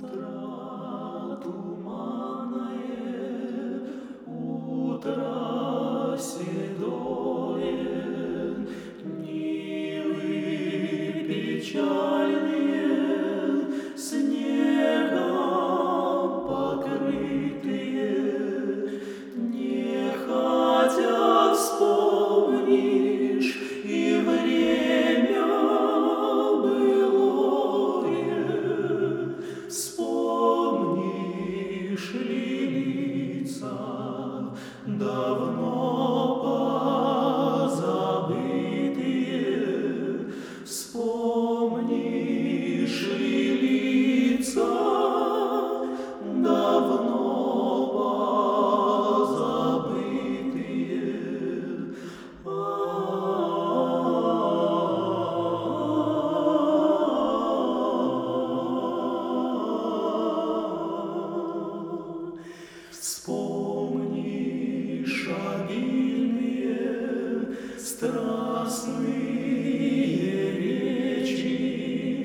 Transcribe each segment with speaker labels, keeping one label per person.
Speaker 1: Утро туманное, утро седое, нивы печальные, снегом покрытые, не хотя вспомнишь и время былое, вспомнишь ли лица давно позабытые, вспомнишь ли лица давно позабытые. Вспомнишь обильные страстные речи,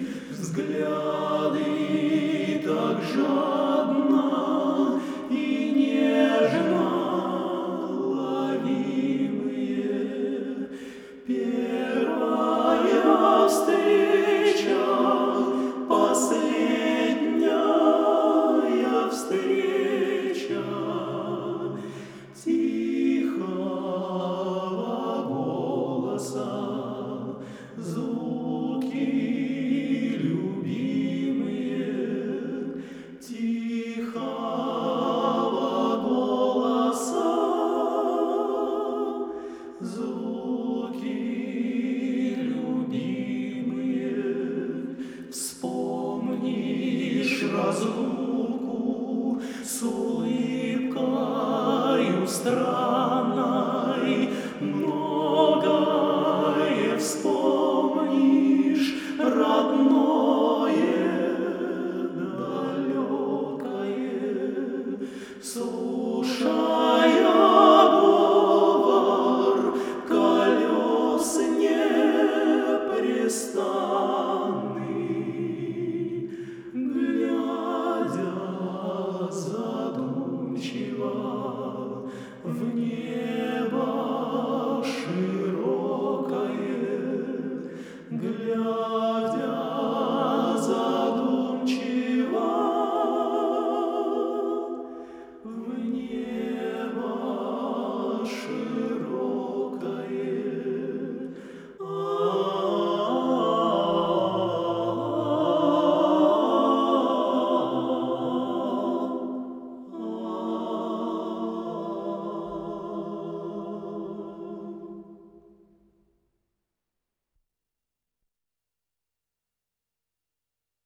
Speaker 1: взгляды так жадно и нежно ловимые. Первая встреча, последняя встреча тихого голоса, звуки любимые, тихого голоса, звуки любимые. Вспомнишь разлуку с улыбкою страстной,